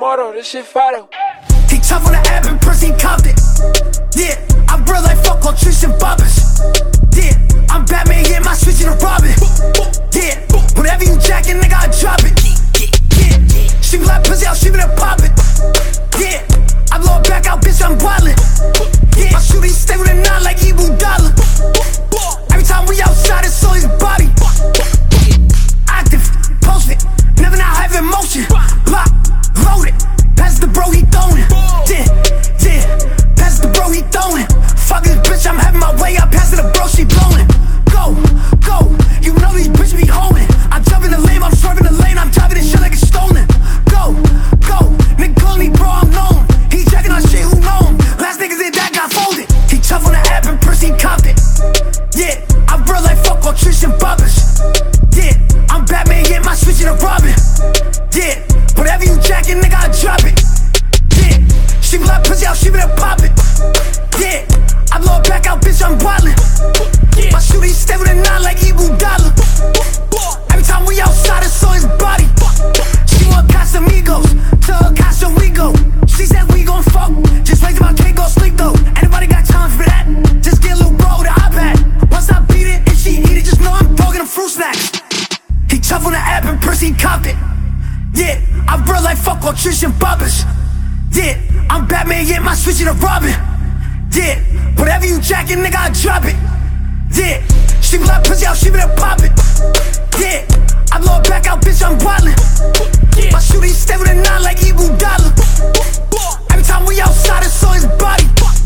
Moto, this shit fire. He tough on the app and Percy Compton. Yeah, I'm real like fuck all Trish and Bobbers. Yeah, I'm Batman, yeah, my switch to Robin. Yeah, whenever you jackin', nigga, I drop it. Yeah, she be like pussy out, she be there poppin'. Yeah, I blow it back out, bitch, I'm wildin'. Yeah, my shooting stay with a 9 like Ibu Dollar. Every time we outside, it's always body. Active, post it, never not have emotion. Block, load it, pass the bro, he throwin'. Yeah, pass the bro, he throwin'. Fuck this bitch, I'm having my way, I pass it the bro, she blowin'. Go, you know these bitch be holding. I jump in the lane, I'm swerving the lane, I'm driving this shit like it's stolen. Go, nigga call me bro, I'm known. He checking on shit, who know him? Last niggas in that got folded. He tough on the app and Percy Compton. Yeah, I'm real like fuck all Trish and Bobbers. Yeah, I'm Batman, yeah, my switch to Robin. Yeah, whatever you jackin', nigga, I drop it. Yeah, she be like pussy out, she be there poppin'. Yeah, I blow it back out, bitch, I'm wildin'. My shooting stay with a 9 like Ibu Dollar. Every time we outside, it's on his body. She want Casamigos, to her Casa we go. She said we gon' fuck, just wait till my kid go sleep though. Anybody got time for that? Just get a little bro with the iPad. Once I beat it, if she eat it, just know I'm talking to fruit snacks. He tough on the app and Percy Compton. Yeah, I'm real like fuck all Trish and Bobbers. Yeah, I'm Batman, yeah, my switch to Robin. Yeah, whatever you jackin', nigga, I drop it. Yeah, she be like pussy out, she be there poppin'. Yeah, I blow it back out, bitch, I'm wildin'. My shooting stay with a 9 like Ibu Dollar. Every time we outside, it's on his body.